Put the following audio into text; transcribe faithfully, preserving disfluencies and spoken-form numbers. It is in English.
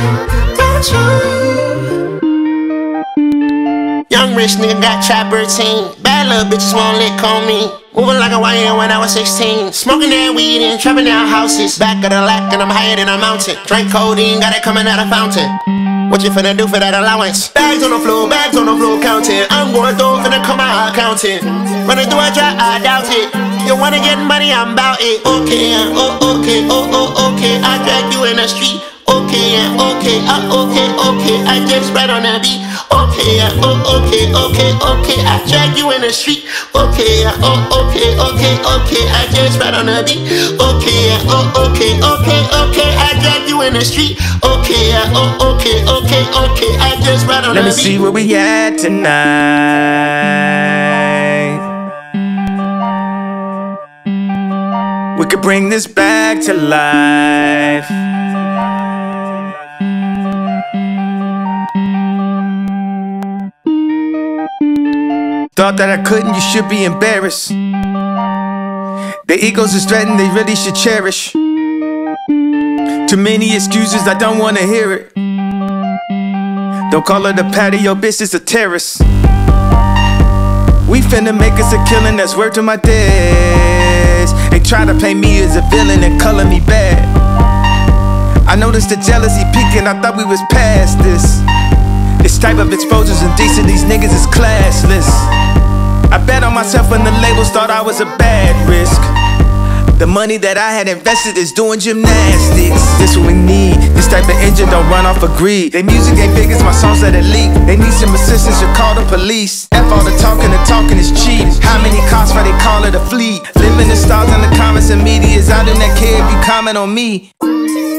about you. Young rich nigga got trap routine. Bad little bitches won't lick on me. Moving like a Y N when I was sixteen. Smoking that weed and trapping down houses. Back of the lack and I'm higher than a mountain. Drink codeine, got it coming out of fountain. What you finna do for that allowance? Bags on the floor, bags on the floor counting. I'm going through, finna come out counting. Running through a dry, I doubt it. You wanna get money, I'm bout it. Okay, yeah, oh, okay, oh, oh, okay. I drag you in the street. Okay, yeah, okay, uh, okay, okay. I just ride on the beat. Okay, yeah, oh, okay, okay, okay. I drag you in the street. Okay, yeah, oh, okay, okay, okay. I just ride on the beat. Okay, yeah, oh, okay, okay, okay. I drag you in the street. Okay, yeah, oh, okay, okay, okay. I just ride on the beat. Let me see where we at tonight. We could bring this back to life. Thought that I couldn't, you should be embarrassed. Their egos is threatened, they really should cherish. Too many excuses, I don't wanna hear it. Don't call it a patio, bitch, it's a terrace. We finna make us a killing, that's word to my days. They try to play me as a villain and color me bad. I noticed the jealousy peaking, I thought we was past this. This type of exposure's indecent, these niggas is classless. I bet on myself when the labels thought I was a bad risk. The money that I had invested is doing gymnastics. This what we need, this type of engine don't run off of greed. They music ain't big as my songs let it leak. They need some assistance, you call the police. F all the talking, the talking is cheap. How many costs why they call it a fleet? Living the stars in the comments and media is out in that kid if you comment on me.